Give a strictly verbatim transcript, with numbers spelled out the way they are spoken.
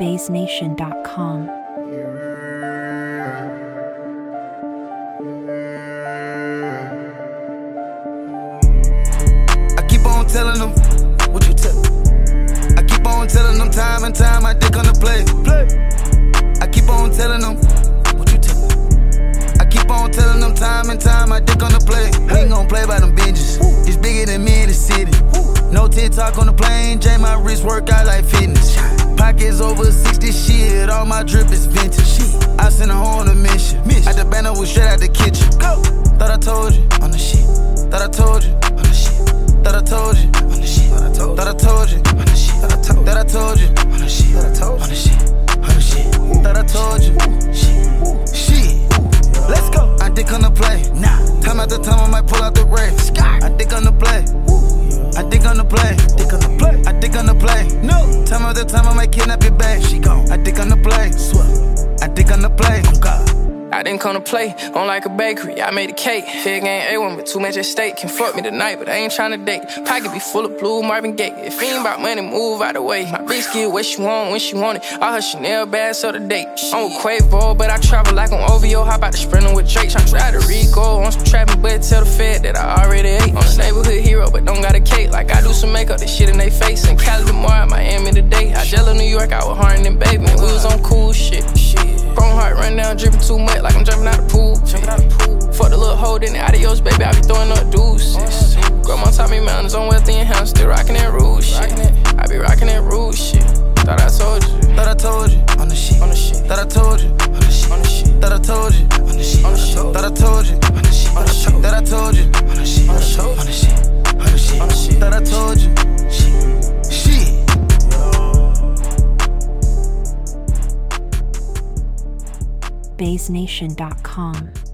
Bays Nation dot com. I keep on telling them, what you tell? I keep on telling them time and time I dick on the play. play. I keep on telling them, what you tell? I keep on telling them time and time I dick on the play. We ain't gon' play by them binges. It's bigger than me in the city. No TikTok on the plane, J my wrist work out like fitness. Pockets over sixty shit, all my drip is vintage. I sent her on a mission. At the banner, we straight out the kitchen. Go. Thought I told you on the shit. Thought I told you on the shit. Thought I told you on the shit. Thought I told you on the shit. Thought I told you on the shit. On the shit. On the shit. Thought I told you. Shit. Shit. Let's go. I dick on the play. Nah. Time after time I might pull out the ray. I dick on the play. I dick on the play. Dick on the play. I dick on the play. No. Time after time I might kidnap your babe. She gone. I dick on the play. I dick on the play. Oh God. I didn't come to play, on like a bakery, I made a cake. Fig ain't A one, but too much at stake. Can fuck me tonight, but I ain't tryna date. Pocket be full of blue Marvin Gaye. If it ain't about money, move out the way. My bitch get what she want when she want it. All her Chanel bags so the date. I'm a Quavo, but I travel like I'm O V O. How about the sprinter with Drake? Tryna try to Rico on some trapping, but tell the Fed that I already ate. I'm a neighborhood hero, but don't got a cake. Like I do some makeup, this shit in they face. In Cali tomorrow, Miami today. I jello New York, I was hard than baby. We was on cool shit. Chrome heart run down, dripping too much, like I'm jumping out the pool. Jumping out the pool. Fuck the little hole in the adios, baby, I be throwing up deuces. Grandma taught me mountains on wealthy and house, still rockin' that rude shit. I be rockin' that rude shit. Thought I told you. Thought I told you on the shit. On the shit. Thought I told you on the shit. On the shit. Thought I told you on the shit. On the shit. Thought I told you on the shit. On the shit. Thought I told you on the shit. On the shit. On the shit. On the shit. On the shit. Thought I told you. Shit. Shit. Bays Nation dot com.